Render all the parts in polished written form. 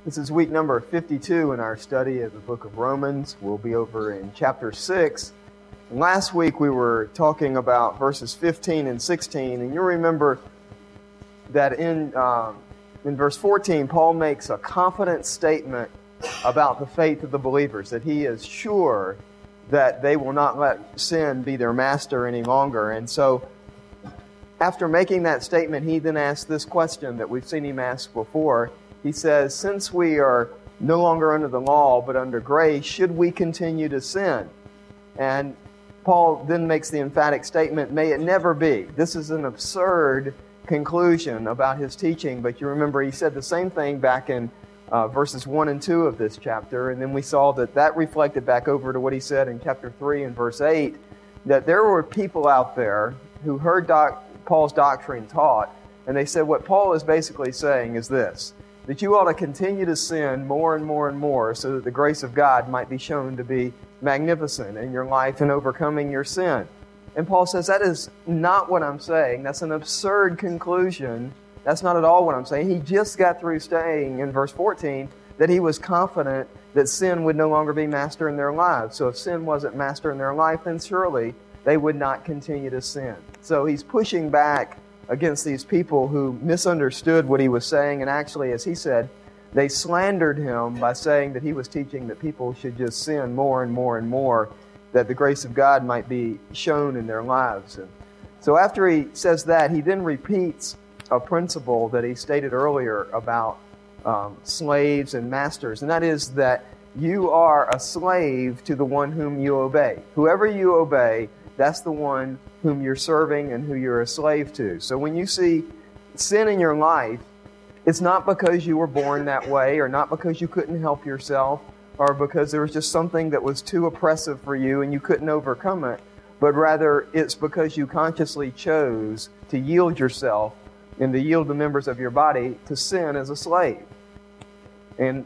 This is week number 52 in our study of the book of Romans. We'll be over in chapter 6. And last week we were talking about verses 15 and 16, and you'll remember that in verse 14, Paul makes a confident statement about the faith of the believers, that he is sure that they will not let sin be their master any longer. And so, after making that statement, he then asks this question that we've seen him ask before. He says, since we are no longer under the law but under grace, should we continue to sin? And Paul then makes the emphatic statement, may it never be. This is an absurd conclusion about his teaching, but you remember he said the same thing back in verses 1 and 2 of this chapter, and then we saw that reflected back over to what he said in chapter 3 and verse 8, that there were people out there who heard Paul's doctrine taught, and they said what Paul is basically saying is this, that you ought to continue to sin more and more and more so that the grace of God might be shown to be magnificent in your life and overcoming your sin. And Paul says, that is not what I'm saying. That's an absurd conclusion. That's not at all what I'm saying. He just got through saying in verse 14 that he was confident that sin would no longer be master in their lives. So if sin wasn't master in their life, then surely they would not continue to sin. So he's pushing back against these people who misunderstood what he was saying, and actually, as he said, they slandered him by saying that he was teaching that people should just sin more and more and more, that the grace of God might be shown in their lives. And so after he says that, he then repeats a principle that he stated earlier about slaves and masters, and that is that you are a slave to the one whom you obey. Whoever you obey, that's the one whom you're serving and who you're a slave to. So when you see sin in your life, it's not because you were born that way, or not because you couldn't help yourself, or because there was just something that was too oppressive for you and you couldn't overcome it, but rather it's because you consciously chose to yield yourself and to yield the members of your body to sin as a slave. And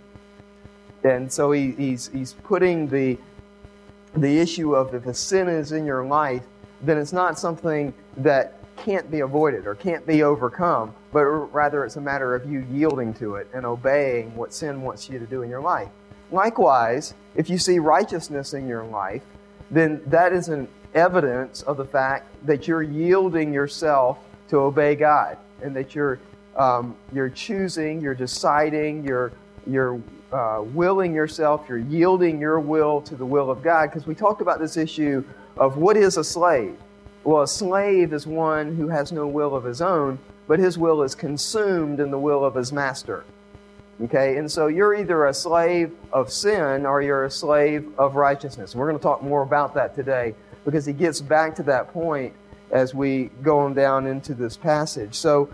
so he's putting the issue of if a sin is in your life, then it's not something that can't be avoided or can't be overcome, but rather it's a matter of you yielding to it and obeying what sin wants you to do in your life. Likewise, if you see righteousness in your life, then that is an evidence of the fact that you're yielding yourself to obey God, and that you're choosing, you're deciding, you're willing yourself, you're yielding your will to the will of God. Because we talked about this issue of what is a slave. Well, a slave is one who has no will of his own, but his will is consumed in the will of his master. Okay, and so you're either a slave of sin or you're a slave of righteousness. And we're going to talk more about that today, because he gets back to that point as we go on down into this passage. So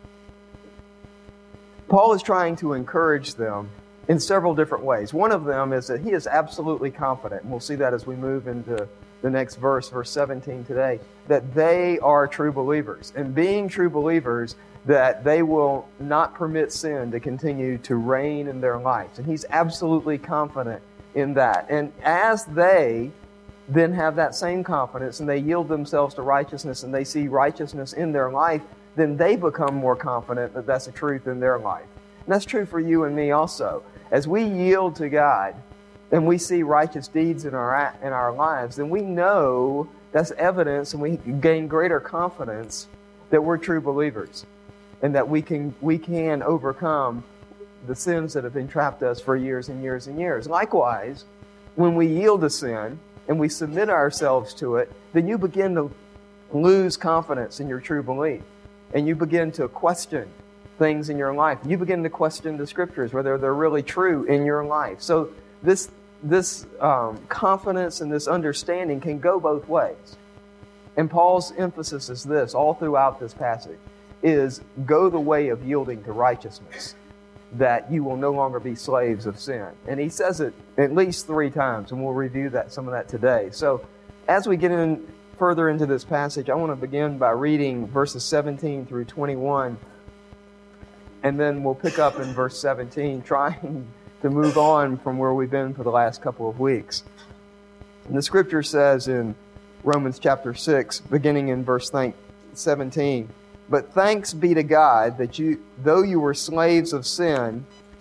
Paul is trying to encourage them in several different ways. One of them is that he is absolutely confident, and we'll see that as we move into the next verse 17 today, that they are true believers. And being true believers, that they will not permit sin to continue to reign in their lives. And he's absolutely confident in that. And as they then have that same confidence and they yield themselves to righteousness and they see righteousness in their life, then they become more confident that that's the truth in their life. And that's true for you and me also. As we yield to God and we see righteous deeds in our lives, then we know that's evidence, and we gain greater confidence that we're true believers and that we can overcome the sins that have entrapped us for years and years and years. Likewise, when we yield to sin and we submit ourselves to it, then you begin to lose confidence in your true belief, and you begin to question things in your life. You begin to question the Scriptures, whether they're really true in your life. So this confidence and this understanding can go both ways. And Paul's emphasis is this, all throughout this passage, is go the way of yielding to righteousness, that you will no longer be slaves of sin. And he says it at least 3 times, and we'll review some of that today. So as we get in further into this passage, I want to begin by reading verses 17 through 21, and then we'll pick up in verse 17, trying to move on from where we've been for the last couple of weeks. And the Scripture says in Romans chapter 6, beginning in verse 17, "But thanks be to God that though you were slaves of sin,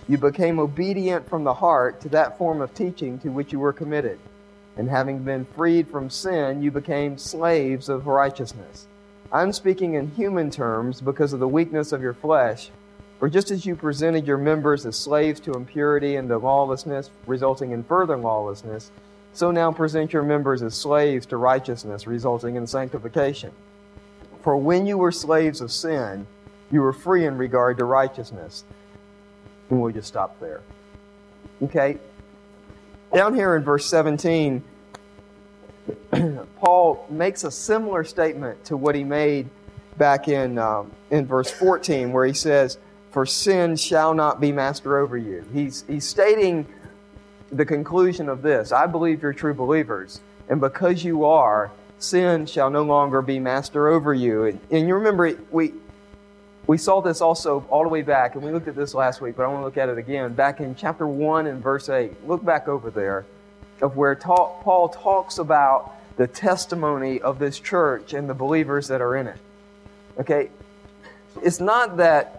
you became obedient from the heart to that form of teaching to which you were committed. And having been freed from sin, you became slaves of righteousness. I'm speaking in human terms because of the weakness of your flesh. For just as you presented your members as slaves to impurity and to lawlessness, resulting in further lawlessness, so now present your members as slaves to righteousness, resulting in sanctification. For when you were slaves of sin, you were free in regard to righteousness. And we'll just stop there. Okay? Down here in verse 17, Paul makes a similar statement to what he made back in verse 14, where he says, "For sin shall not be master over you." He's stating the conclusion of this. I believe you're true believers, and because you are, sin shall no longer be master over you. And you remember, we saw this also all the way back, and we looked at this last week, but I want to look at it again. Back in chapter 1 and verse 8, look back over there, of where Paul talks about the testimony of this church and the believers that are in it. Okay? It's not that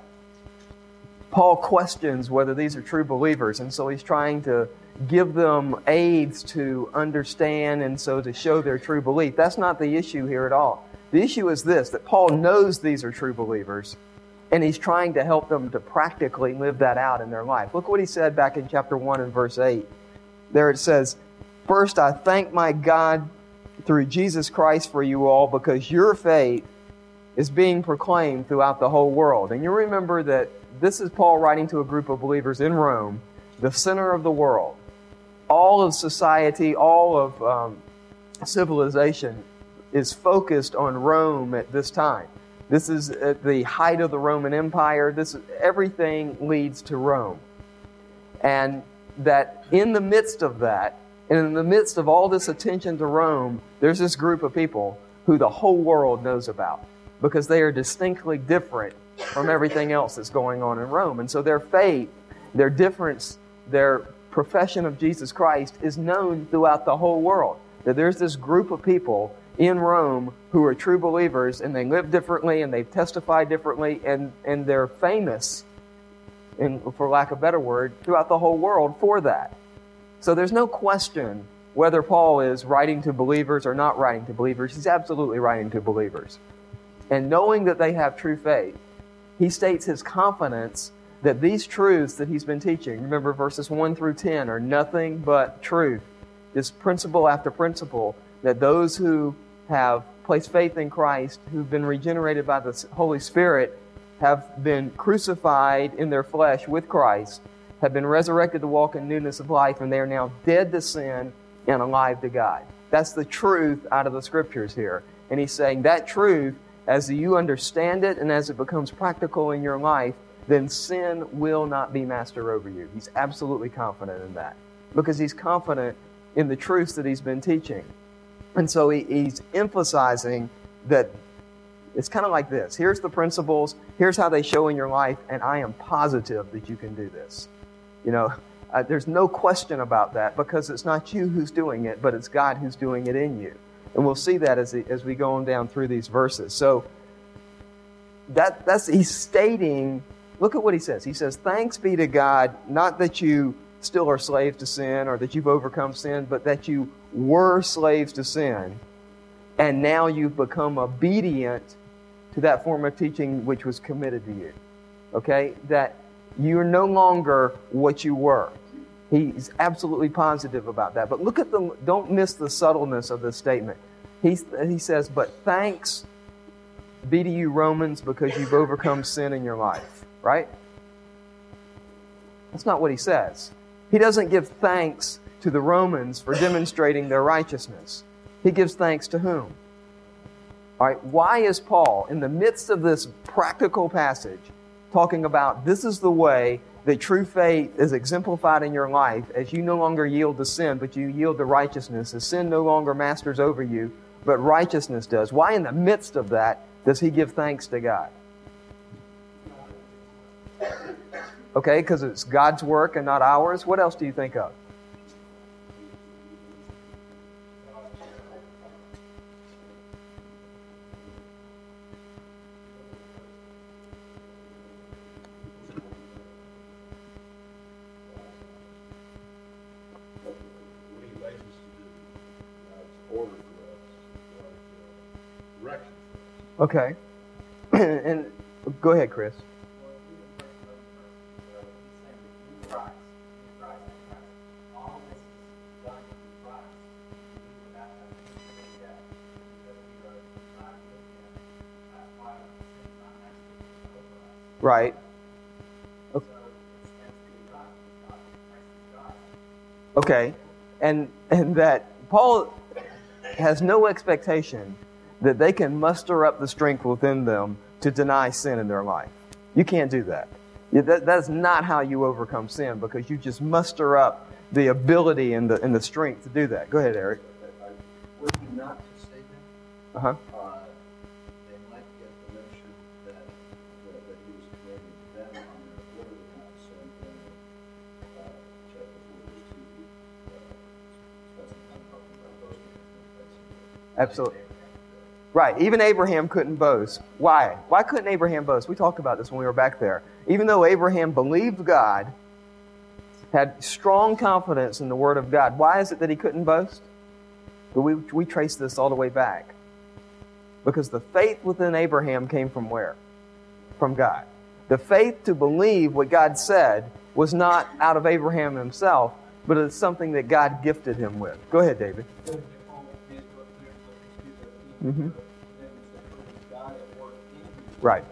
Paul questions whether these are true believers, and so he's trying to give them aids to understand and so to show their true belief. That's not the issue here at all. The issue is this, that Paul knows these are true believers, and he's trying to help them to practically live that out in their life. Look what he said back in chapter 1 and verse 8. There it says, "First I thank my God through Jesus Christ for you all, because your faith is being proclaimed throughout the whole world." And you remember that this is Paul writing to a group of believers in Rome, the center of the world. All of society, all of civilization is focused on Rome at this time. This is at the height of the Roman Empire. Everything leads to Rome. And that in the midst of that, and in the midst of all this attention to Rome, there's this group of people who the whole world knows about, because they are distinctly different from everything else that's going on in Rome. And so their faith, their difference, their profession of Jesus Christ is known throughout the whole world. That there's this group of people in Rome who are true believers, and they live differently, and they testify differently, and they're famous, for lack of a better word, throughout the whole world for that. So there's no question whether Paul is writing to believers or not writing to believers. He's absolutely writing to believers. And knowing that they have true faith, he states his confidence that these truths that he's been teaching, remember verses 1 through 10, are nothing but truth. This principle after principle, that those who have placed faith in Christ, who've been regenerated by the Holy Spirit, have been crucified in their flesh with Christ, have been resurrected to walk in newness of life, and they are now dead to sin and alive to God. That's the truth out of the Scriptures here. And he's saying that truth, as you understand it and as it becomes practical in your life, then sin will not be master over you. He's absolutely confident in that, because he's confident in the truths that he's been teaching. And so he's emphasizing that it's kind of like this. Here's the principles. Here's how they show in your life. And I am positive that you can do this. There's no question about that, because it's not you who's doing it, but it's God who's doing it in you. And we'll see that as we go on down through these verses. So he's stating, look at what he says. He says, "Thanks be to God, not that you still are slaves to sin or that you've overcome sin, but that you were slaves to sin, and now you've become obedient to that form of teaching which was committed to you." Okay? That you're no longer what you were. He's absolutely positive about that. But look at don't miss the subtleness of this statement. He says, "But thanks be to you, Romans, because you've overcome sin in your life." Right? That's not what he says. He doesn't give thanks to the Romans for demonstrating their righteousness. He gives thanks to whom? All right, why is Paul, in the midst of this practical passage, talking about this is the way that true faith is exemplified in your life as you no longer yield to sin, but you yield to righteousness, as sin no longer masters over you, but righteousness does? Why in the midst of that does he give thanks to God? Okay, because it's God's work and not ours. What else do you think of? Okay. And go ahead, Chris. Right. Okay. And that Paul has no expectation that they can muster up the strength within them to deny sin in their life. You can't do that. That's not how you overcome sin, because you just muster up the ability and the strength to do that. Go ahead, Eric. Were he not to say that, Uh-huh. they might get the notion that he was commending them on their ability not to sin. Chapter 4, verse 2, spends some time talking about boasting. Absolutely. Right. Even Abraham couldn't boast. Why? Why couldn't Abraham boast? We talked about this when we were back there. Even though Abraham believed God, had strong confidence in the Word of God, why is it that he couldn't boast? But we trace this all the way back. Because the faith within Abraham came from where? From God. The faith to believe what God said was not out of Abraham himself, but it's something that God gifted him with. Go ahead, David. Mm-hmm. Right.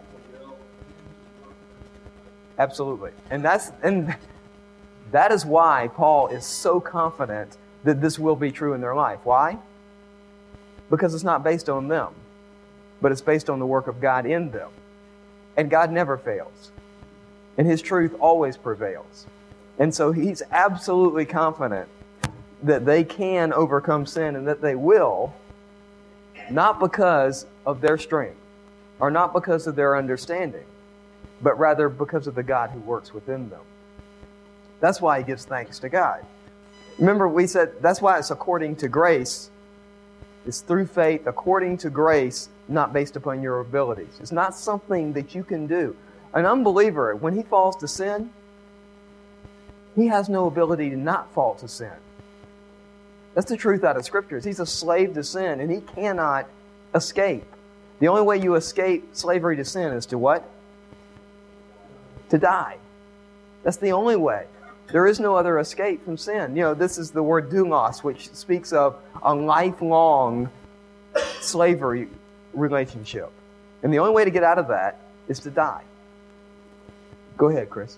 Absolutely. And that is why Paul is so confident that this will be true in their life. Why? Because it's not based on them, but it's based on the work of God in them. And God never fails. And His truth always prevails. And so he's absolutely confident that they can overcome sin and that they will, not because of their strength or not because of their understanding, but rather because of the God who works within them. That's why he gives thanks to God. Remember, we said that's why it's according to grace. It's through faith, according to grace, not based upon your abilities. It's not something that you can do. An unbeliever, when he falls to sin, he has no ability to not fall to sin. That's the truth out of Scriptures. He's a slave to sin, and he cannot escape. The only way you escape slavery to sin is to what? To die. That's the only way. There is no other escape from sin. You know, this is the word doulos, which speaks of a lifelong slavery relationship. And the only way to get out of that is to die. Go ahead, Chris.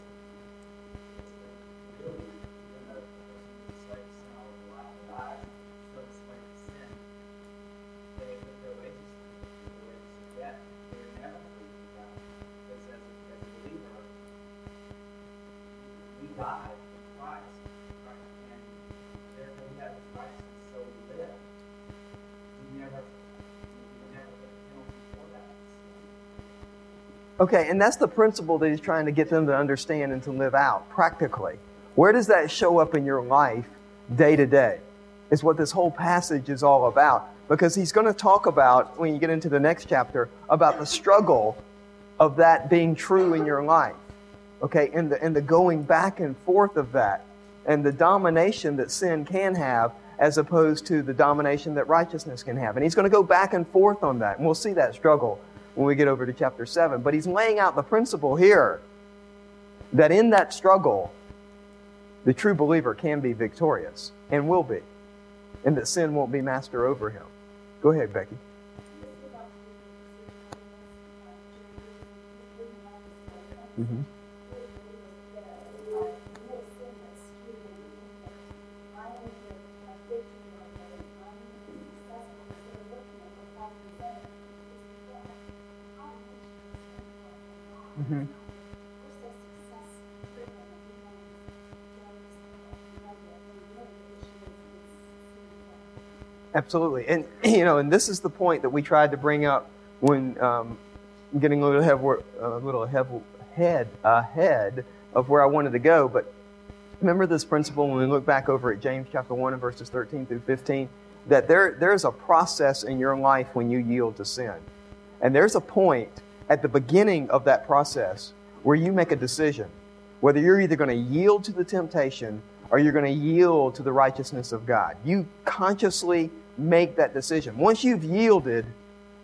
Okay, and that's the principle that he's trying to get them to understand and to live out practically. Where does that show up in your life day to day? Is what this whole passage is all about. Because he's going to talk about, when you get into the next chapter, about the struggle of that being true in your life. Okay, and the going back and forth of that, and the domination that sin can have as opposed to the domination that righteousness can have. And he's going to go back and forth on that, and we'll see that struggle when we get over to chapter 7. But he's laying out the principle here that in that struggle, the true believer can be victorious and will be, and that sin won't be master over him. Go ahead, Becky. Mm-hmm. Mm-hmm. Absolutely. And, and this is the point that we tried to bring up when getting a little ahead of where I wanted to go. But remember this principle when we look back over at James chapter 1 and verses 13 through 15, that there's a process in your life when you yield to sin. And there's a point at the beginning of that process where you make a decision, whether you're either going to yield to the temptation or you're going to yield to the righteousness of God. You consciously make that decision. Once you've yielded,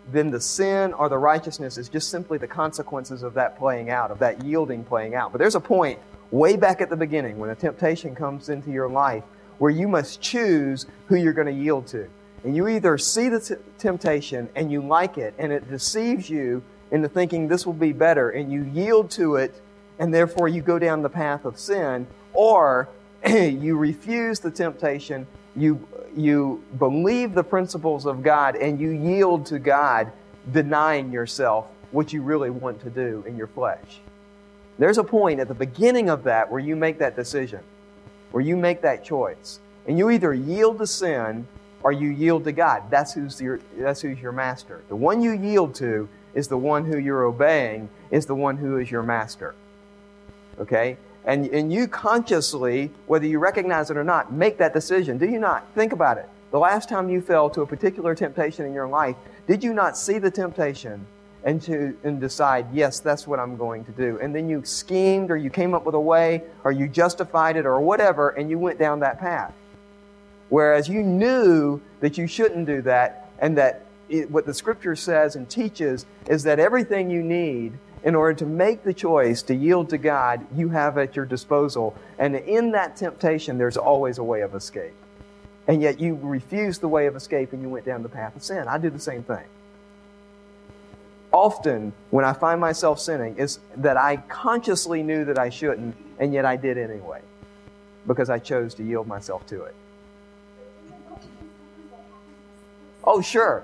then the sin or the righteousness is just simply the consequences of that playing out, of that yielding playing out. But there's a point way back at the beginning when a temptation comes into your life where you must choose who you're going to yield to. And you either see the temptation and you like it and it deceives you into thinking this will be better and you yield to it and therefore you go down the path of sin, or you refuse the temptation, you believe the principles of God and you yield to God, denying yourself what you really want to do in your flesh. There's a point at the beginning of that where you make that decision, where you make that choice. And you either yield to sin or you yield to God. That's who's your master. The one you yield to is the one who you're obeying, is the one who is your master. Okay? And you consciously, whether you recognize it or not, make that decision. Do you not? Think about it. The last time you fell to a particular temptation in your life, did you not see the temptation and decide, yes, that's what I'm going to do? And then you schemed, or you came up with a way, or you justified it, or whatever, and you went down that path. Whereas you knew that you shouldn't do that, and that what the Scripture says and teaches is that everything you need in order to make the choice to yield to God, you have at your disposal. And in that temptation, there's always a way of escape. And yet you refused the way of escape and you went down the path of sin. I do the same thing. Often, when I find myself sinning, is that I consciously knew that I shouldn't, and yet I did anyway, because I chose to yield myself to it. Oh, sure.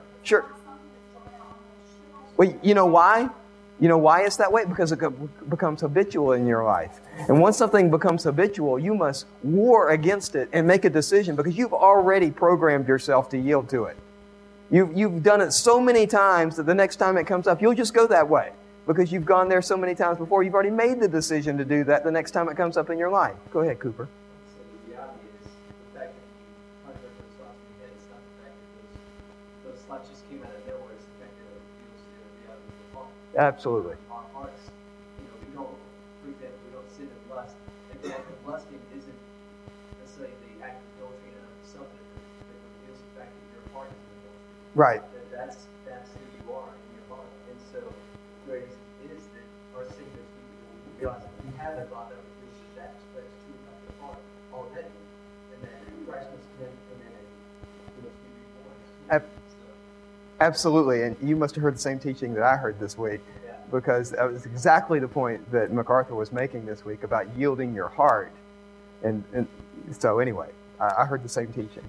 Well, you know why? You know why it's that way? Because it becomes habitual in your life. And once something becomes habitual, you must war against it and make a decision, because you've already programmed yourself to yield to it. You've done it so many times that the next time it comes up, you'll just go that way, because you've gone there so many times before. You've already made the decision to do that the next time it comes up in your life. Go ahead, Cooper. So the reality is the fact that you hunted those thoughts in your head, it's not the fact that those thoughts just came out of nowhere. It's the fact that it reveals the reality of the heart. Absolutely. Our hearts, we don't pretend, we don't sin and lust. And the act of lusting isn't necessarily the act of adultery in and of itself, that reveals the fact that your heart is adultery. Right. That's who you are in your heart. And so, where it is that our sin is we realize that we have that thought that reveals that that's true about your heart already. And that Christ must come in and we must be reborn. Absolutely. And you must have heard the same teaching that I heard this week, because that was exactly the point that MacArthur was making this week about yielding your heart. And so anyway, I heard the same teaching.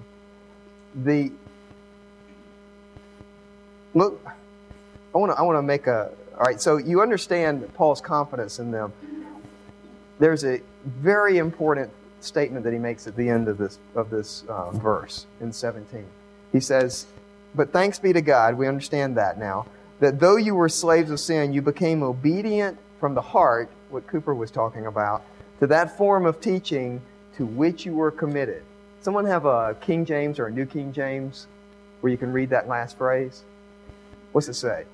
Look, I want to make all right, so you understand Paul's confidence in them. There's a very important statement that he makes at the end of this verse in 17. He says, "But thanks be to God," we understand that now, "that though you were slaves of sin, you became obedient from the heart," what Cooper was talking about, "to that form of teaching to which you were committed." Someone have a King James or a New King James where you can read that last phrase? What's it say?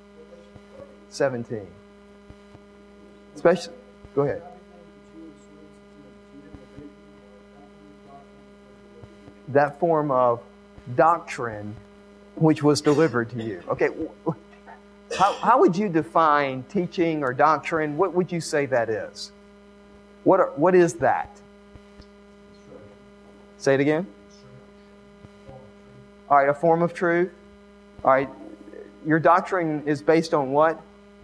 17. Especially, go ahead. That form of doctrine which was delivered to you. Okay, how would you define teaching or doctrine? What would you say that is? What is that? Say it again. All right, a form of truth. All right, your doctrine is based on what?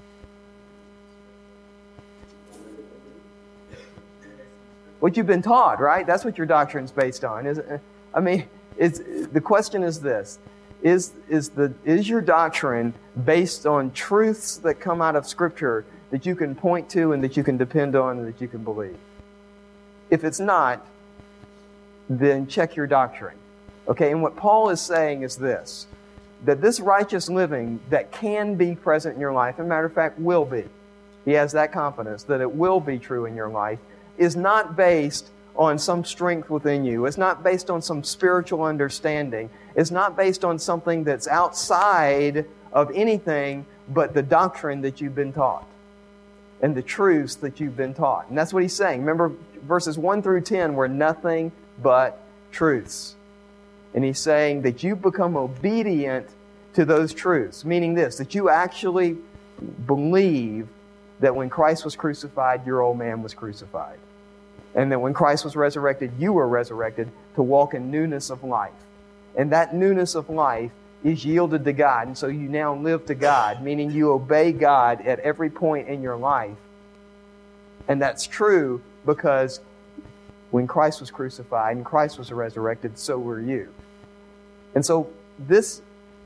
What you've been taught, right? That's what your doctrine's based on. The question is this. Is your doctrine based on truths that come out of Scripture that you can point to and that you can depend on and that you can believe? If it's not, then check your doctrine. Okay, and what Paul is saying is this, that this righteous living that can be present in your life, as a matter of fact, will be. He has that confidence that it will be true in your life, is not based on some strength within you. It's not based on some spiritual understanding. It's not based on something that's outside of anything but the doctrine that you've been taught and the truths that you've been taught. And that's what he's saying. Remember, verses 1 through 10 were nothing but truths. And he's saying that you become obedient to those truths, meaning this, that you actually believe that when Christ was crucified, your old man was crucified. And that when Christ was resurrected, you were resurrected to walk in newness of life. And that newness of life is yielded to God. And so you now live to God, meaning you obey God at every point in your life. And that's true because when Christ was crucified and Christ was resurrected, so were you. And so this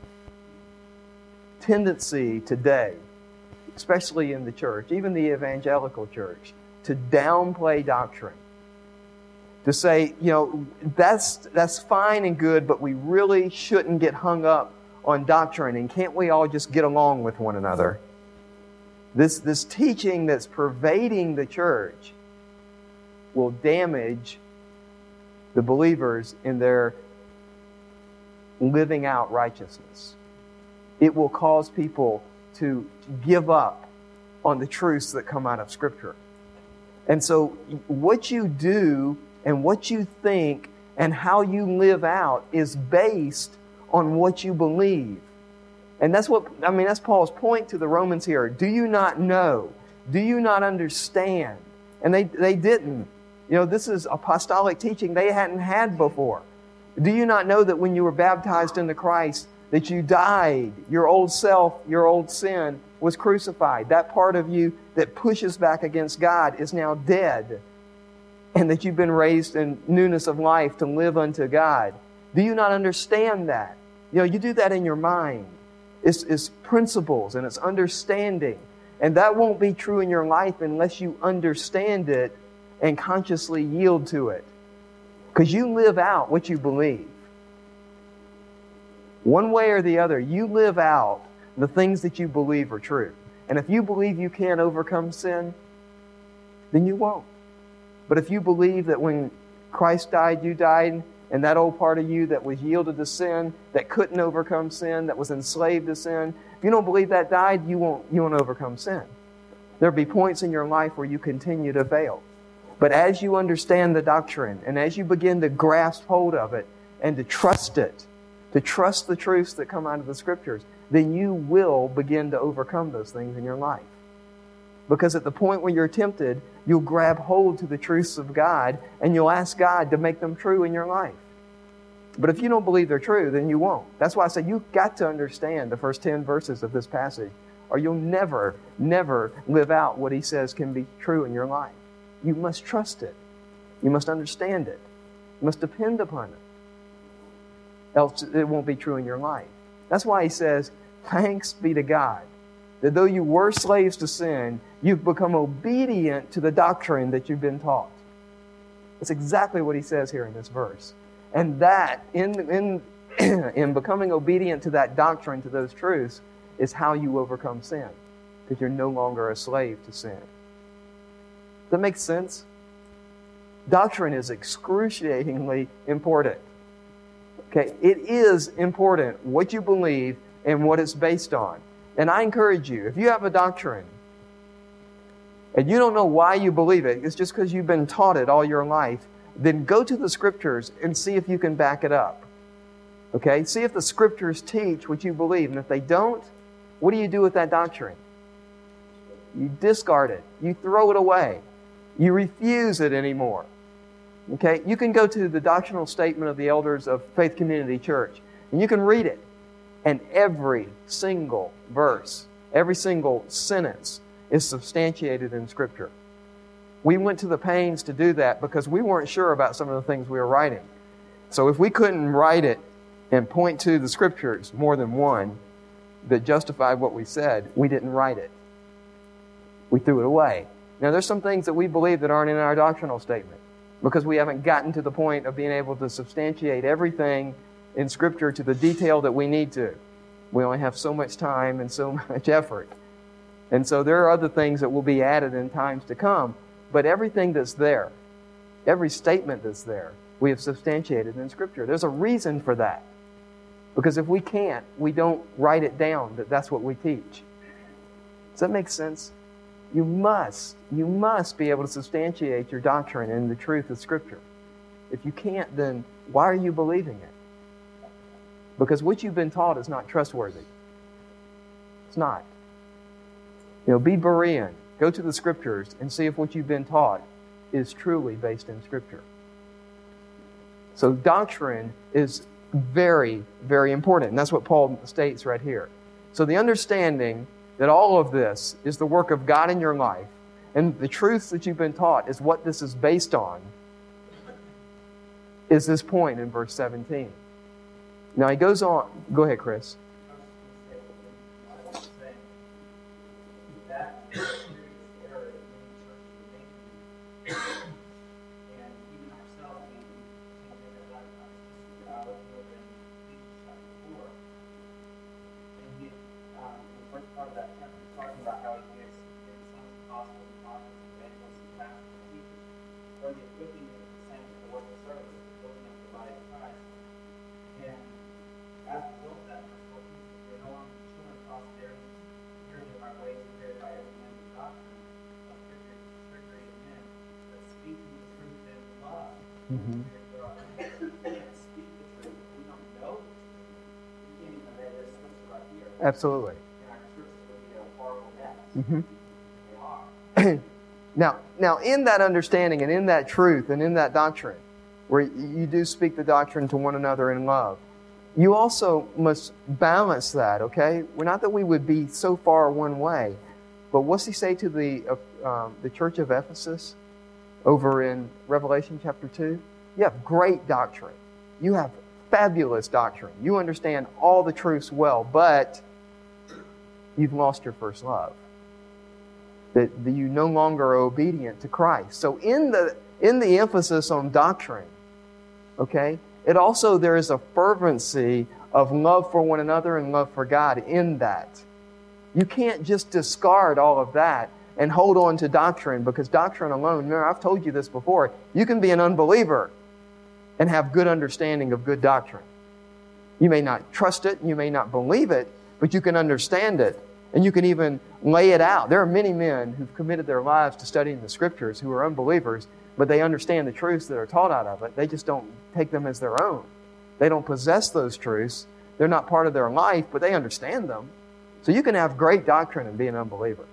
tendency today, especially in the church, even the evangelical church, to downplay doctrine, to say, that's fine and good, but we really shouldn't get hung up on doctrine, and can't we all just get along with one another? This teaching that's pervading the church will damage the believers in their living out righteousness. It will cause people to give up on the truths that come out of Scripture. And so what you do and what you think and how you live out is based on what you believe. And that's Paul's point to the Romans here. Do you not know? Do you not understand? And they didn't. This is apostolic teaching they hadn't had before. Do you not know that when you were baptized into Christ, that you died, your old self, your old sin was crucified? That part of you that pushes back against God is now dead. And that you've been raised in newness of life to live unto God. Do you not understand that? You do that in your mind. It's principles and it's understanding. And that won't be true in your life unless you understand it and consciously yield to it. Because you live out what you believe. One way or the other, you live out the things that you believe are true. And if you believe you can't overcome sin, then you won't. But if you believe that when Christ died, you died, and that old part of you that was yielded to sin, that couldn't overcome sin, that was enslaved to sin, if you don't believe that died, you won't overcome sin. There'll be points in your life where you continue to fail. But as you understand the doctrine, and as you begin to grasp hold of it, and to trust it, to trust the truths that come out of the Scriptures, then you will begin to overcome those things in your life. Because at the point where you're tempted, you'll grab hold to the truths of God and you'll ask God to make them true in your life. But if you don't believe they're true, then you won't. That's why I say you've got to understand the first 10 verses of this passage, or you'll never live out what he says can be true in your life. You must trust it. You must understand it. You must depend upon it. Else it won't be true in your life. That's why he says, thanks be to God, that though you were slaves to sin, you've become obedient to the doctrine that you've been taught. That's exactly what he says here in this verse. And that, in becoming obedient to that doctrine, to those truths, is how you overcome sin. Because you're no longer a slave to sin. Does that make sense? Doctrine is excruciatingly important. Okay, it is important what you believe and what it's based on. And I encourage you, if you have a doctrine and you don't know why you believe it, it's just because you've been taught it all your life, then go to the Scriptures and see if you can back it up. Okay? See if the Scriptures teach what you believe. And if they don't, what do you do with that doctrine? You discard it. You throw it away. You refuse it anymore. Okay? You can go to the doctrinal statement of the elders of Faith Community Church, and you can read it. And every single verse, every single sentence is substantiated in Scripture. We went to the pains to do that because we weren't sure about some of the things we were writing. So if we couldn't write it and point to the Scriptures, more than one, that justified what we said, we didn't write it. We threw it away. Now there's some things that we believe that aren't in our doctrinal statement because we haven't gotten to the point of being able to substantiate everything in Scripture to the detail that we need to. We only have so much time and so much effort. And so there are other things that will be added in times to come. But everything that's there, every statement that's there, we have substantiated in Scripture. There's a reason for that. Because if we can't, we don't write it down that that's what we teach. Does that make sense? You must be able to substantiate your doctrine in the truth of Scripture. If you can't, then why are you believing it? Because what you've been taught is not trustworthy. It's not. Be Berean. Go to the Scriptures and see if what you've been taught is truly based in Scripture. So doctrine is very, very important. And that's what Paul states right here. So the understanding that all of this is the work of God in your life, and the truths that you've been taught is what this is based on, is this point in verse 17. Now he goes on. Go ahead, Chris. Absolutely. Now, in that understanding and in that truth and in that doctrine, where you do speak the doctrine to one another in love, you also must balance that, okay? We're not that we would be so far one way, but what's he say to the church of Ephesus over in Revelation chapter 2? You have great doctrine. You have fabulous doctrine. You understand all the truths well, but you've lost your first love. That you no longer are obedient to Christ. So in the emphasis on doctrine, okay, it also there is a fervency of love for one another and love for God in that. You can't just discard all of that and hold on to doctrine, because doctrine alone, remember, I've told you this before, you can be an unbeliever and have good understanding of good doctrine. You may not trust it, you may not believe it, but you can understand it, and you can even lay it out. There are many men who've committed their lives to studying the Scriptures who are unbelievers, but they understand the truths that are taught out of it. They just don't take them as their own. They don't possess those truths. They're not part of their life, but they understand them. So you can have great doctrine and be an unbeliever.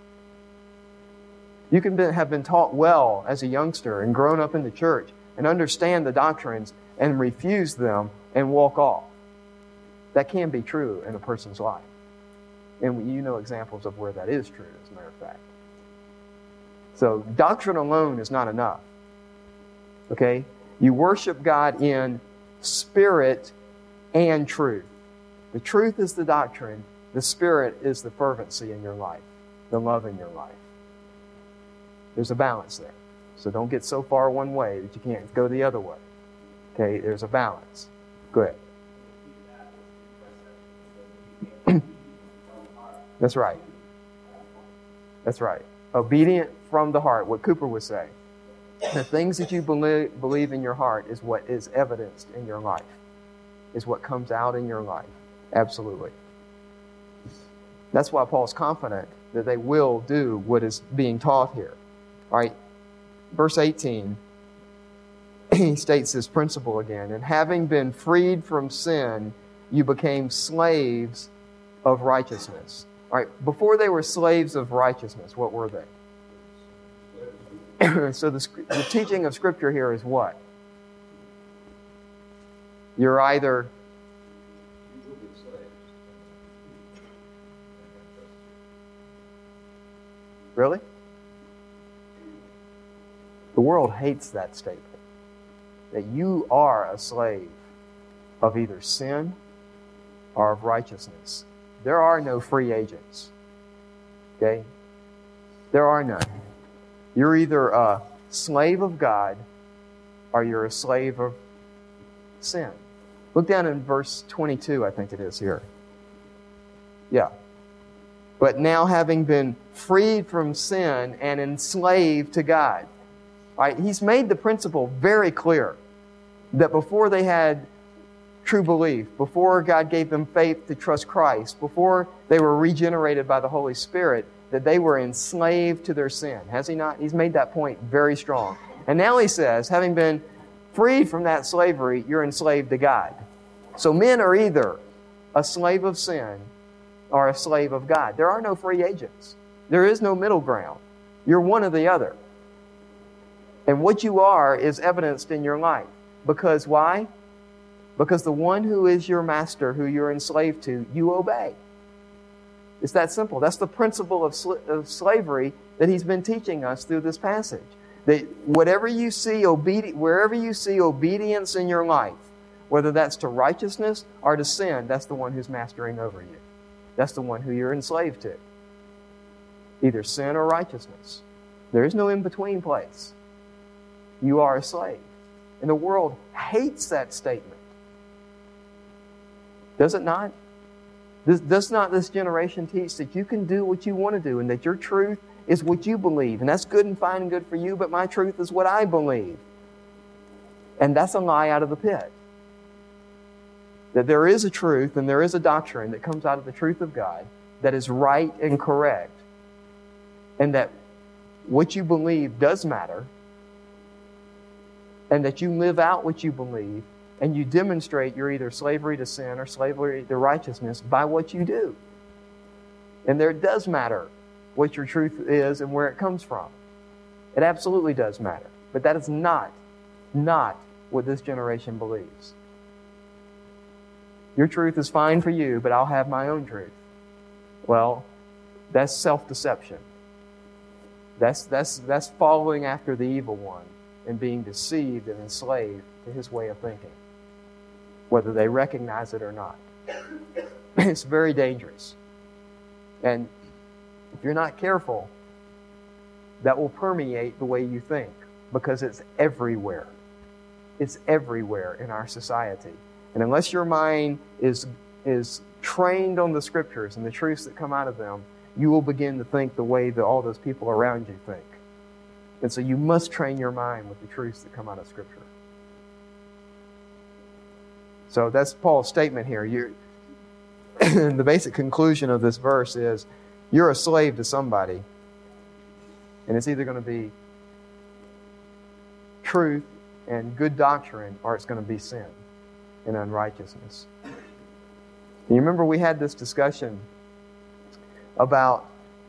You can have been taught well as a youngster and grown up in the church and understand the doctrines and refuse them and walk off. That can be true in a person's life. And you know examples of where that is true, as a matter of fact. So doctrine alone is not enough. Okay? You worship God in spirit and truth. The truth is the doctrine. The spirit is the fervency in your life, the love in your life. There's a balance there. So don't get so far one way that you can't go the other way. Okay? There's a balance. Go ahead. That's right. That's right. Obedient from the heart, what Cooper would say. The things that you believe in your heart is what is evidenced in your life, is what comes out in your life. Absolutely. That's why Paul's confident that they will do what is being taught here. All right, verse 18, he states this principle again. And having been freed from sin, you became slaves of righteousness. All right, before they were slaves of righteousness, what were they? So the teaching of Scripture here is what? You're either... Really? The world hates that statement. That you are a slave of either sin or of righteousness. There are no free agents. Okay? There are none. You're either a slave of God or you're a slave of sin. Look down in verse 22, I think it is here. Yeah. But now having been freed from sin and enslaved to God. All right, he's made the principle very clear that before they had true belief, before God gave them faith to trust Christ, before they were regenerated by the Holy Spirit, that they were enslaved to their sin. Has he not? He's made that point very strong. And now he says, having been freed from that slavery, you're enslaved to God. So men are either a slave of sin or a slave of God. There are no free agents. There is no middle ground. You're one or the other. And what you are is evidenced in your life. Because why? Because the one who is your master, who you're enslaved to, you obey. It's that simple. That's the principle of slavery that he's been teaching us through this passage. That wherever you see obedience in your life, whether that's to righteousness or to sin, that's the one who's mastering over you. That's the one who you're enslaved to. Either sin or righteousness. There is no in-between place. You are a slave. And the world hates that statement. Does it not? Does not this generation teach that you can do what you want to do and that your truth is what you believe? And that's good and fine and good for you, but my truth is what I believe. And that's a lie out of the pit. That there is a truth and there is a doctrine that comes out of the truth of God that is right and correct. And that what you believe does matter. And that you live out what you believe. And you demonstrate your either slavery to sin or slavery to righteousness by what you do. And there does matter what your truth is and where it comes from. It absolutely does matter. But that is not what this generation believes. Your truth is fine for you, but I'll have my own truth. Well, that's self-deception. That's following after the evil one and being deceived and enslaved to his way of thinking, whether they recognize it or not. It's very dangerous. And if you're not careful, that will permeate the way you think, because it's everywhere. It's everywhere in our society. And unless your mind is trained on the Scriptures and the truths that come out of them, you will begin to think the way that all those people around you think. And so you must train your mind with the truths that come out of Scripture. So that's Paul's statement here. The basic conclusion of this verse is, you're a slave to somebody. And it's either going to be truth and good doctrine, or it's going to be sin and unrighteousness. You remember we had this discussion about,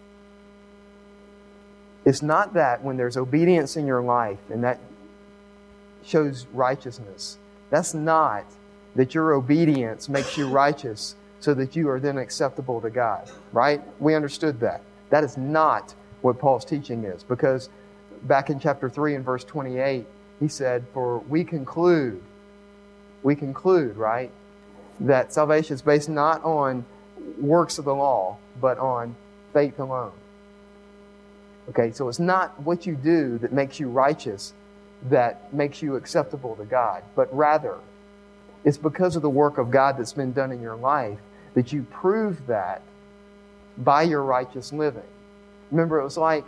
it's not that when there's obedience in your life and that shows righteousness, that's not that your obedience makes you righteous so that you are then acceptable to God, right? We understood that. That is not what Paul's teaching is, because back in chapter 3 and verse 28, he said, for we conclude, right, that salvation is based not on works of the law, but on faith alone. Okay, so it's not what you do that makes you righteous, that makes you acceptable to God, but rather it's because of the work of God that's been done in your life that you prove that by your righteous living. Remember, it was like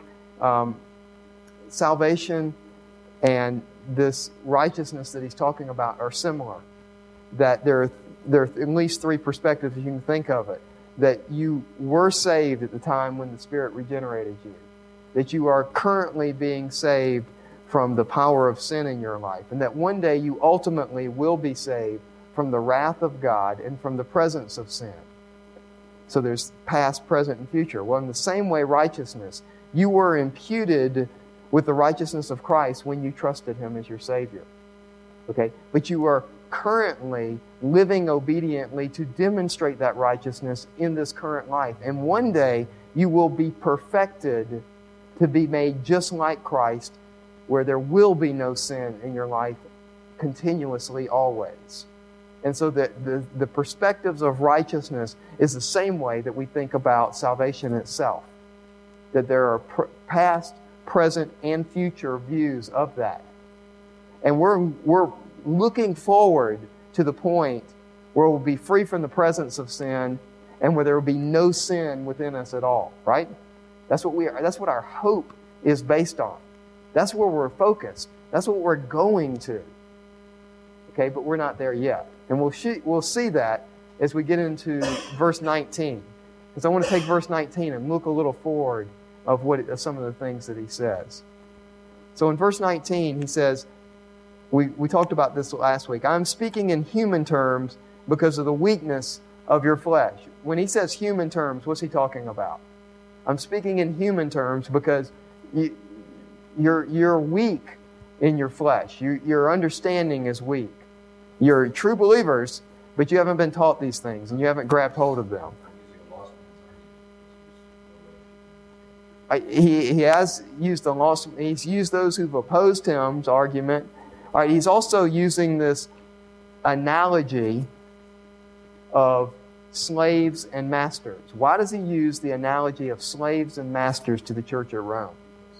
salvation and this righteousness that he's talking about are similar. That there are at least three perspectives you can think of it. That you were saved at the time when the Spirit regenerated you. That you are currently being saved from the power of sin in your life. And that one day you ultimately will be saved from the wrath of God and from the presence of sin. So there's past, present, and future. Well, in the same way, righteousness. You were imputed with the righteousness of Christ when you trusted Him as your Savior. Okay? But you are currently living obediently to demonstrate that righteousness in this current life. And one day you will be perfected to be made just like Christ, where there will be no sin in your life continuously, always. And so the perspectives of righteousness is the same way that we think about salvation itself. That there are past, present, and future views of that. And we're looking forward to the point where we'll be free from the presence of sin and where there will be no sin within us at all, right? That's what our hope is based on. That's where we're focused. That's what we're going to. Okay, but we're not there yet. And we'll see that as we get into verse 19. Because I want to take verse 19 and look a little forward of some of the things that he says. So in verse 19, he says, we talked about this last week. I'm speaking in human terms because of the weakness of your flesh. When he says human terms, what's he talking about? I'm speaking in human terms because you're weak in your flesh. Your understanding is weak. You're true believers, but you haven't been taught these things and you haven't grabbed hold of them. He has used the lost. He's used those who've opposed him's argument. All right, he's also using this analogy of slaves and masters. Why does he use the analogy of slaves and masters to the church at Rome?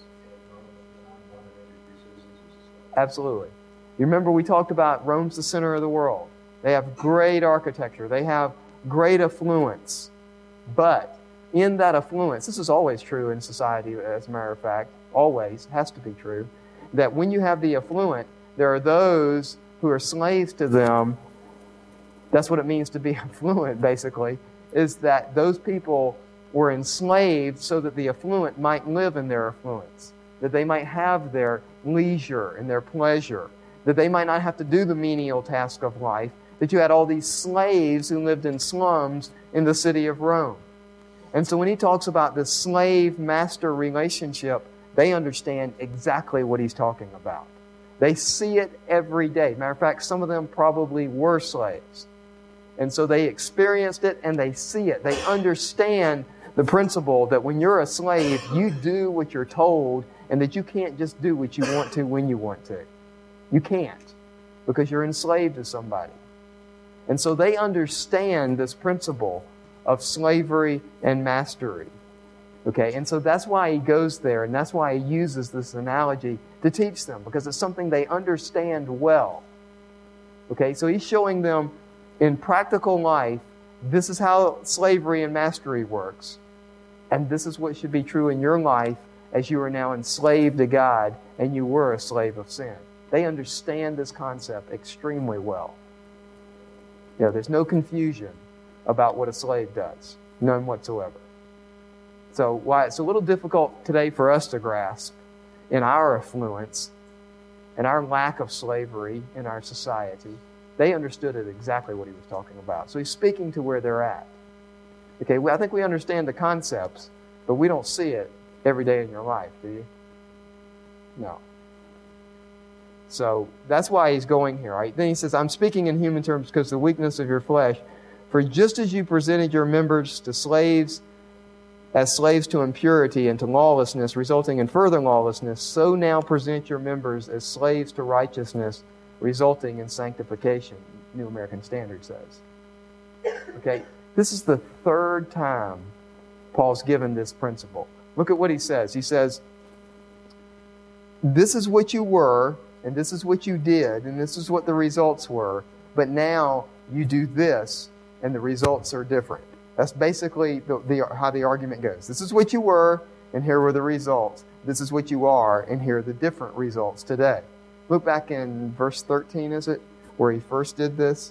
Absolutely. You remember we talked about Rome's the center of the world. They have great architecture. They have great affluence. But in that affluence, this is always true in society, as a matter of fact, always has to be true, that when you have the affluent, there are those who are slaves to them. That's what it means to be affluent, basically, is that those people were enslaved so that the affluent might live in their affluence, that they might have their leisure and their pleasure, that they might not have to do the menial task of life, that you had all these slaves who lived in slums in the city of Rome. And so when he talks about the slave-master relationship, they understand exactly what he's talking about. They see it every day. Matter of fact, some of them probably were slaves. And so they experienced it and they see it. They understand the principle that when you're a slave, you do what you're told and that you can't just do what you want to when you want to. You can't, because you're enslaved to somebody. And so they understand this principle of slavery and mastery. Okay, and so that's why he goes there, and that's why he uses this analogy to teach them, because it's something they understand well. Okay, so he's showing them in practical life, this is how slavery and mastery works. And this is what should be true in your life as you are now enslaved to God and you were a slave of sin. They understand this concept extremely well. You know, there's no confusion about what a slave does. None whatsoever. So why it's a little difficult today for us to grasp in our affluence and our lack of slavery in our society, they understood it exactly what he was talking about. So he's speaking to where they're at. Okay, I think we understand the concepts, but we don't see it every day in your life, do you? No. So that's why he's going here, right? Then he says, I'm speaking in human terms because of the weakness of your flesh. For just as you presented your members to slaves, as slaves to impurity and to lawlessness, resulting in further lawlessness, so now present your members as slaves to righteousness, resulting in sanctification, New American Standard says. Okay, this is the third time Paul's given this principle. Look at what he says. He says, this is what you were, and this is what you did, and this is what the results were, but now you do this, and the results are different. That's basically how the argument goes. This is what you were, and here were the results. This is what you are, and here are the different results today. Look back in verse 13, is it? Where he first did this.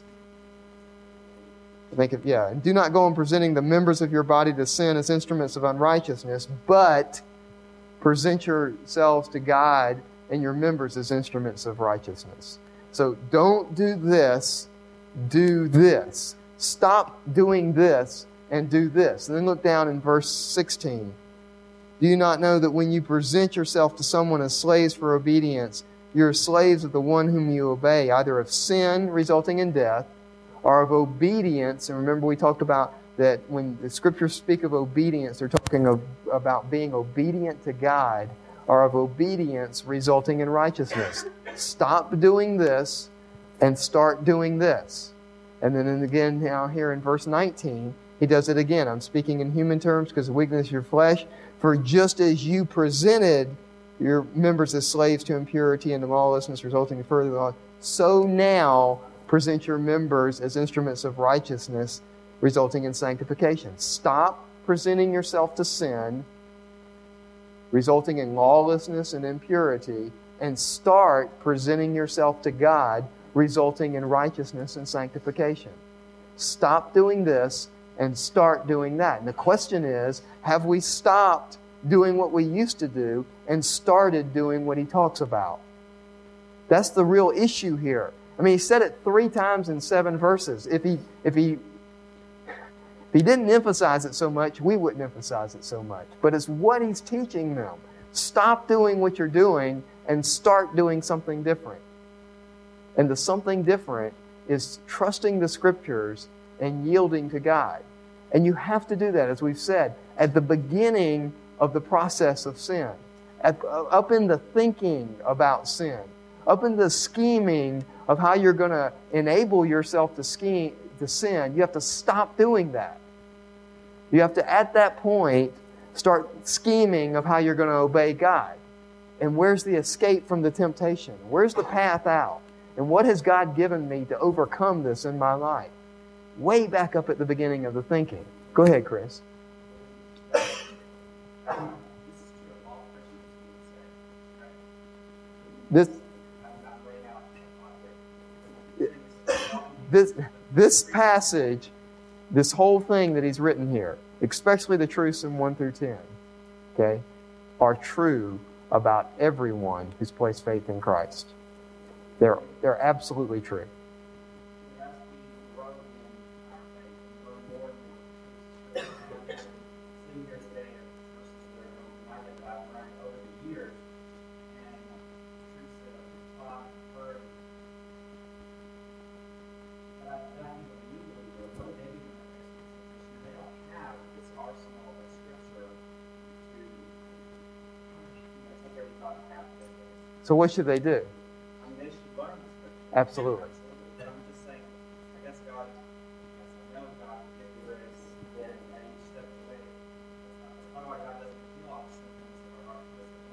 And do not go on presenting the members of your body to sin as instruments of unrighteousness, but present yourselves to God and your members as instruments of righteousness. So don't do this, do this. Stop doing this and do this. And then look down in verse 16. Do you not know that when you present yourself to someone as slaves for obedience, you're slaves of the one whom you obey, either of sin resulting in death, or of obedience? And remember we talked about that when the Scriptures speak of obedience, they're talking about being obedient to God, or of obedience resulting in righteousness. Stop doing this and start doing this. And then again now here in verse 19, he does it again. I'm speaking in human terms because of the weakness of your flesh. For just as you presented your members as slaves to impurity and to lawlessness resulting in further law, so now present your members as instruments of righteousness resulting in sanctification. Stop presenting yourself to sin resulting in lawlessness and impurity, and start presenting yourself to God resulting in righteousness and sanctification. Stop doing this and start doing that. And the question is, have we stopped doing what we used to do and started doing what he talks about? That's the real issue here. I mean, he said it 3 times in 7 verses. If he didn't emphasize it so much, we wouldn't emphasize it so much. But it's what he's teaching them. Stop doing what you're doing and start doing something different. And the something different is trusting the Scriptures and yielding to God. And you have to do that, as we've said, at the beginning of the process of sin. Up in the thinking about sin. Up in the scheming of how you're going to enable yourself to sin. You have to stop doing that. You have to, at that point, start scheming of how you're going to obey God. And where's the escape from the temptation? Where's the path out? And what has God given me to overcome this in my life? Way back up at the beginning of the thinking. Go ahead, Chris. This passage, this whole thing that he's written here, especially the truths in 1 through 10, okay, are true about everyone who's placed faith in Christ. They're absolutely true. So what should they do? I mean, they should learn the Scripture. Absolutely. But I'm just saying, I guess God, I know God will give you grace then at each step of the way. That's probably why God doesn't heal all the symptoms of our heart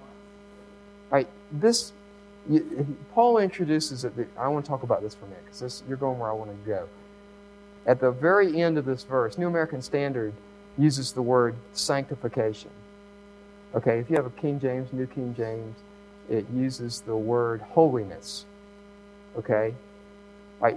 just at once. Paul introduces it. I want to talk about this for a minute because you're going where I want to go. At the very end of this verse, New American Standard uses the word sanctification. Okay, if you have a King James, New King James, it uses the word holiness. Okay? Right.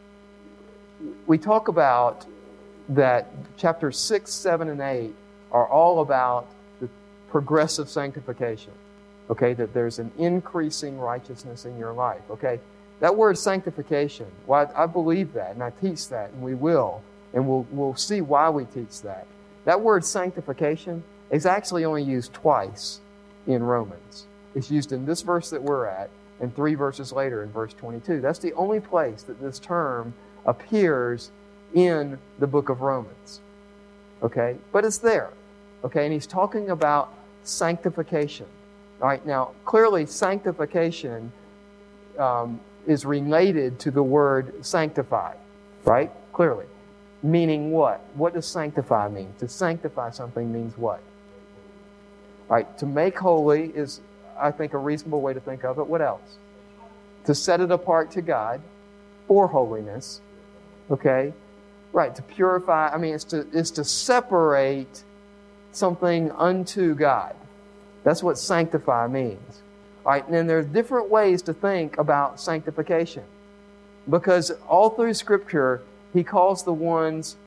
We talk about that chapters 6, 7, and 8 are all about the progressive sanctification. Okay? That there's an increasing righteousness in your life. Okay? That word sanctification, well, I believe that, and I teach that, and we will. And we'll see why we teach that. That word sanctification is actually only used twice in Romans. It's used in this verse that we're at and 3 verses later in verse 22. That's the only place that this term appears in the book of Romans. Okay? But it's there. Okay? And he's talking about sanctification. All right? Now, clearly sanctification is related to the word sanctify. Right? Clearly. Meaning what? What does sanctify mean? To sanctify something means what? All right? To make holy is, I think, a reasonable way to think of it. What else? To set it apart to God for holiness. Okay? Right, to purify. I mean, it's to separate something unto God. That's what sanctify means. All right, and then there are different ways to think about sanctification. Because all through Scripture, he calls the ones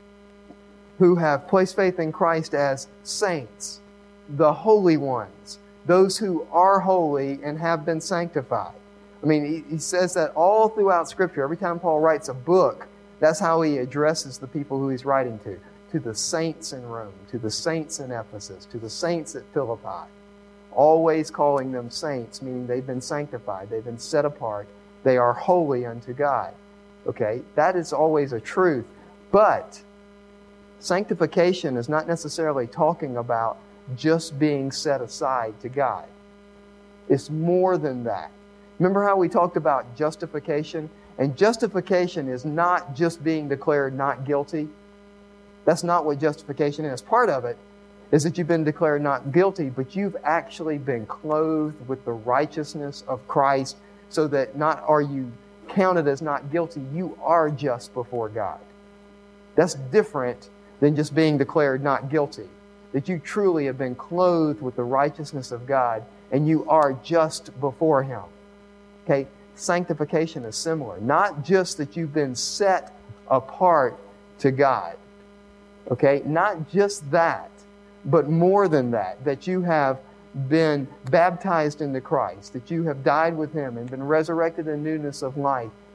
who have placed faith in Christ as saints, the holy ones, those who are holy and have been sanctified. I mean, he says that all throughout Scripture. Every time Paul writes a book, that's how he addresses the people who he's writing to. To the saints in Rome, to the saints in Ephesus, to the saints at Philippi. Always calling them saints, meaning they've been sanctified, they've been set apart, they are holy unto God. Okay, that is always a truth. But sanctification is not necessarily talking about just being set aside to God. It's more than that. Remember how we talked about justification? And justification is not just being declared not guilty. That's not what justification is. Part of it is that you've been declared not guilty, but you've actually been clothed with the righteousness of Christ, so that not are you counted as not guilty, you are just before God. That's different than just being declared not guilty. That you truly have been clothed with the righteousness of God and you are just before Him. Okay, sanctification is similar. Not just that you've been set apart to God. Okay, not just that, but more than that, that you have been baptized into Christ, that you have died with Him and been resurrected in newness of life,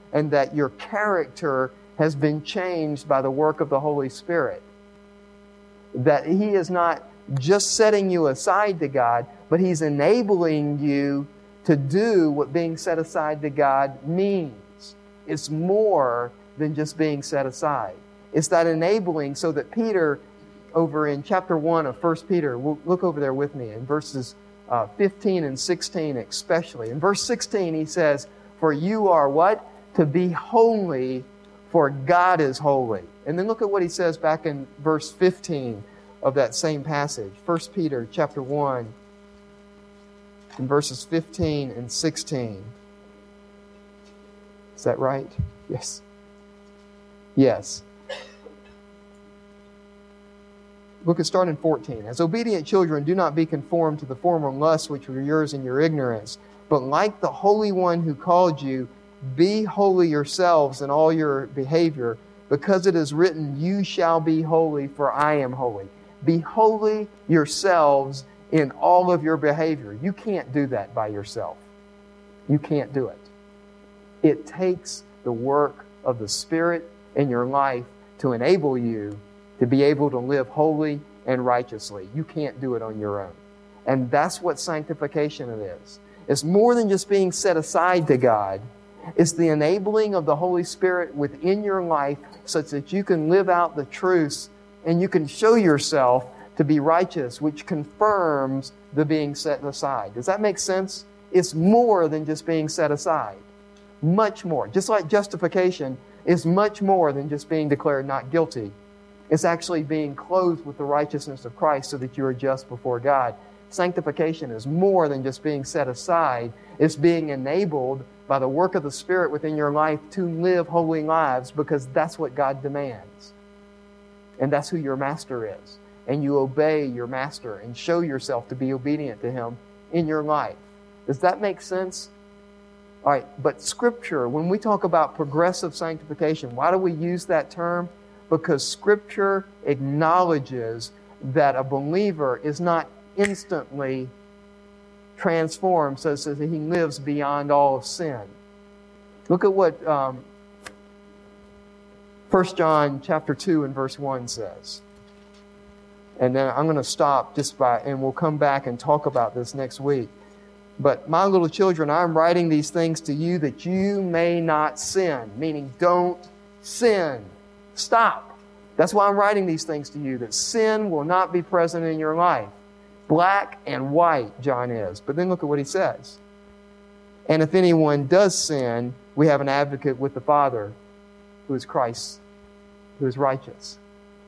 and that your character has been changed by the work of the Holy Spirit. That He is not just setting you aside to God, but He's enabling you to do what being set aside to God means. It's more than just being set aside. It's that enabling so that Peter, over in chapter 1 of 1 Peter, look over there with me in verses 15 and 16 especially. In verse 16 he says, "For you are" what? "To be holy, for God is holy." And then look at what he says back in verse 15 of that same passage. 1 Peter chapter 1 in verses 15 and 16. Is that right? Yes. Yes. Look at start in 14. "As obedient children, do not be conformed to the former lusts which were yours in your ignorance, but like the Holy One who called you, be holy yourselves in all your behavior, because it is written, 'You shall be holy, for I am holy.'" Be holy yourselves in all of your behavior. You can't do that by yourself. You can't do it. It takes the work of the Spirit in your life to enable you to be able to live holy and righteously. You can't do it on your own. And that's what sanctification is. It's more than just being set aside to God. It's the enabling of the Holy Spirit within your life such that you can live out the truths and you can show yourself to be righteous, which confirms the being set aside. Does that make sense? It's more than just being set aside. Much more. Just like justification is much more than just being declared not guilty. It's actually being clothed with the righteousness of Christ so that you are just before God. Sanctification is more than just being set aside. It's being enabled by the work of the Spirit within your life to live holy lives, because that's what God demands. And that's who your master is. And you obey your master and show yourself to be obedient to Him in your life. Does that make sense? All right, but Scripture, when we talk about progressive sanctification, why do we use that term? Because Scripture acknowledges that a believer is not instantly transformed so that he lives beyond all of sin. Look at what 1 John chapter 2 and verse 1 says. And then I'm going to stop and we'll come back and talk about this next week. "But my little children, I'm writing these things to you that you may not sin." Meaning, don't sin. Stop. That's why I'm writing these things to you, that sin will not be present in your life. Black and white, John is. But then look at what he says. "And if anyone does sin, we have an advocate with the Father, who is Christ, who is righteous."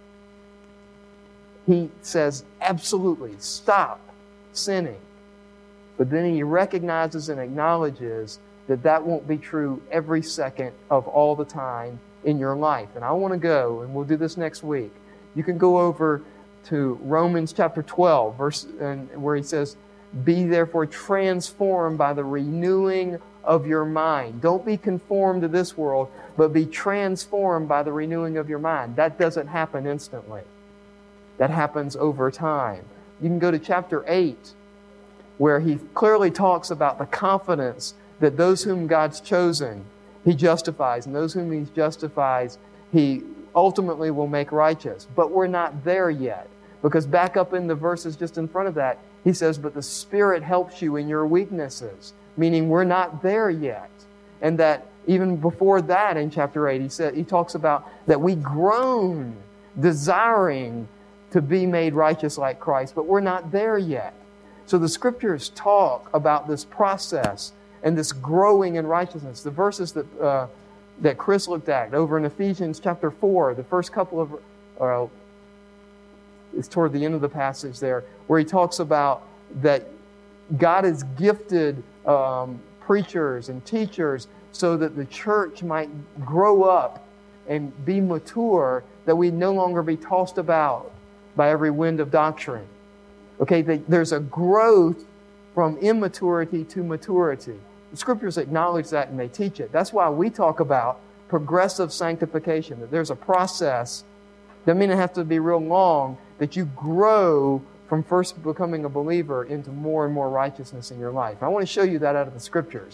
He says, absolutely, stop sinning. But then he recognizes and acknowledges that that won't be true every second of all the time in your life. And I want to go, and we'll do this next week. You can go over to Romans chapter 12, where he says, "Be therefore transformed by the renewing of your mind." Don't be conformed to this world, but be transformed by the renewing of your mind. That doesn't happen instantly. That happens over time. You can go to chapter 8, where he clearly talks about the confidence that those whom God's chosen, He justifies, and those whom He justifies, He ultimately will make righteous. But we're not there yet, because back up in the verses just in front of that, he says, "But the Spirit helps you in your weaknesses," meaning we're not there yet. And that even before that in chapter 8, he talks about that we groan, desiring to be made righteous like Christ, but we're not there yet. So the Scriptures talk about this process and this growing in righteousness. The verses that Chris looked at over in Ephesians chapter 4, the first couple of, it's toward the end of the passage there, where he talks about that God has gifted preachers and teachers so that the church might grow up and be mature, that we no longer be tossed about by every wind of doctrine. Okay, there's a growth from immaturity to maturity. The Scriptures acknowledge that and they teach it. That's why we talk about progressive sanctification, that there's a process. Doesn't mean it has to be real long, that you grow from first becoming a believer into more and more righteousness in your life. I want to show you that out of the Scriptures.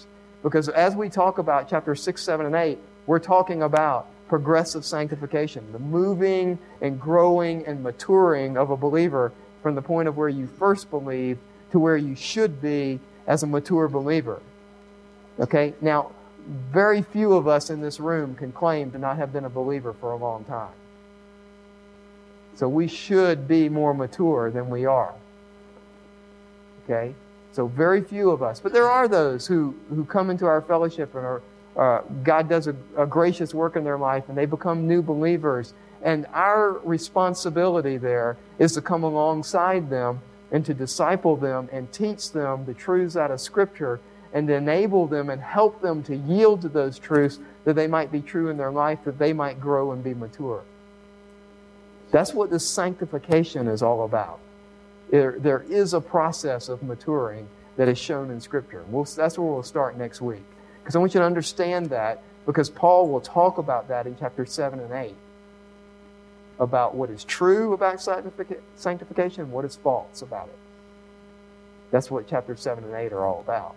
Because as we talk about chapter 6, 7, and 8, we're talking about progressive sanctification, the moving and growing and maturing of a believer from the point of where you first believed to where you should be as a mature believer. Okay? Now, very few of us in this room can claim to not have been a believer for a long time. So we should be more mature than we are. Okay? So very few of us. But there are those who come into our fellowship and God does a gracious work in their life and they become new believers. And our responsibility there is to come alongside them and to disciple them and teach them the truths out of Scripture and to enable them and help them to yield to those truths that they might be true in their life, that they might grow and be mature. That's what this sanctification is all about. There is a process of maturing that is shown in Scripture. That's where we'll start next week. Because I want you to understand that, because Paul will talk about that in chapter 7 and 8. About what is true about sanctification and what is false about it. That's what chapter 7 and 8 are all about.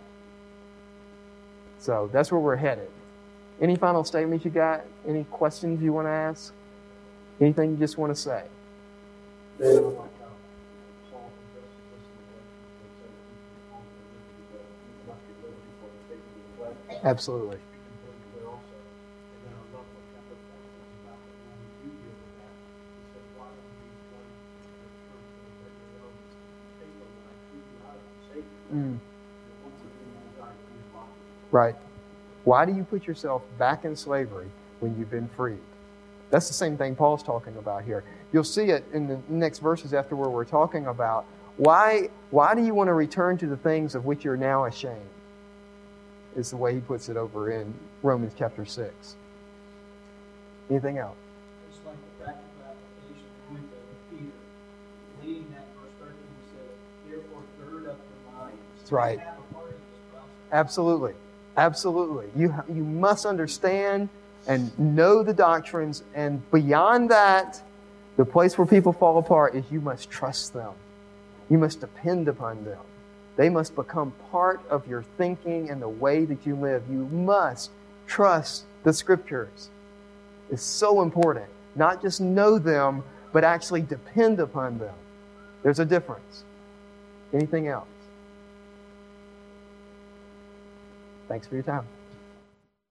So that's where we're headed. Any final statements you got? Any questions you want to ask? Anything you just want to say? Absolutely. Right. Why do you put yourself back in slavery when you've been freed? That's the same thing Paul's talking about here. You'll see it in the next verses after where we're talking about why do you want to return to the things of which you're now ashamed? Is the way he puts it over in Romans chapter 6. Anything else? It's like the practical application we went to Peter. Leading that verse 13, he says, therefore gird up your minds. That's right. Have a part in this process. Absolutely. Absolutely. You must understand and know the doctrines, and beyond that, the place where people fall apart is you must trust them. You must depend upon them. They must become part of your thinking and the way that you live. You must trust the Scriptures. It's so important. Not just know them, but actually depend upon them. There's a difference. Anything else? Thanks for your time.